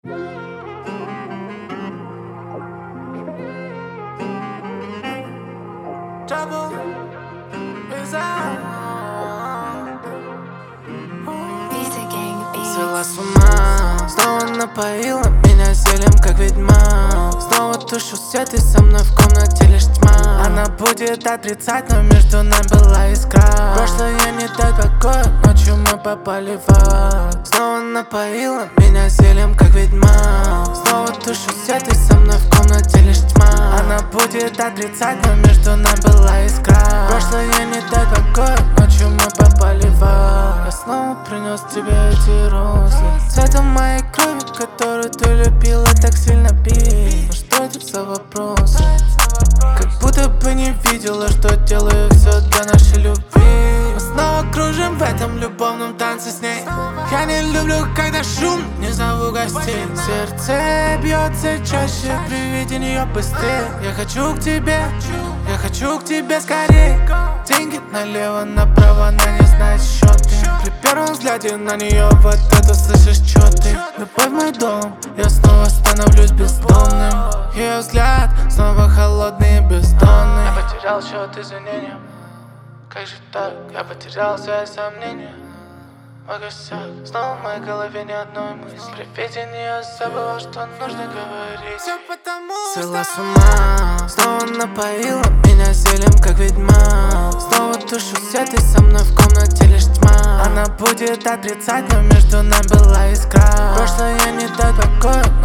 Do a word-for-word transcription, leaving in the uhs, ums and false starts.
Свела с ума, снова напоила меня зельем, как ведьма. Снова тушу свет, и со мной в комнате лишь тьма. Она будет отрицать, но между нами была искра. Прошлое не дает покоя, ночью мы попали в ад. Снова напоила меня зельем, как ведьма. Снова тушу свет, и со мной в комнате лишь тьма. Она будет отрицать, но между нами была искра. Прошлое не дает покоя, ночью мы попали в ад. Я снова принес тебе эти розы цветом моей крови, которую ты любила так сильно пить. Но что это за вопросы? Как будто бы не видела, что делаю все для нашей любви. Мы снова кружим в этом любовном танце с ней. Я не люблю, когда шум, не зову гостей. Сердце бьется чаще при виде нее быстрее. Я хочу к тебе, я хочу к тебе скорее. Деньги налево, направо, она не знает счеты. При первом взгляде на нее вот это слышишь, чё ты. Любовь в мой дом, я снова становлюсь бездомным. Ее взгляд снова холодный и бездонный. Я потерял счет извинениям. Как же так? Я потерял свои сомнения. Мой косяк, снова в моей голове ни одной мысли. При виде нее забыла, что нужно говорить. Все потому что свела с ума, снова напоила меня зельем, как ведьма. Снова тушу свет, и со мной в комнате лишь тьма. Она будет отрицать, но между нами была искра. Прошлое не дает покоя,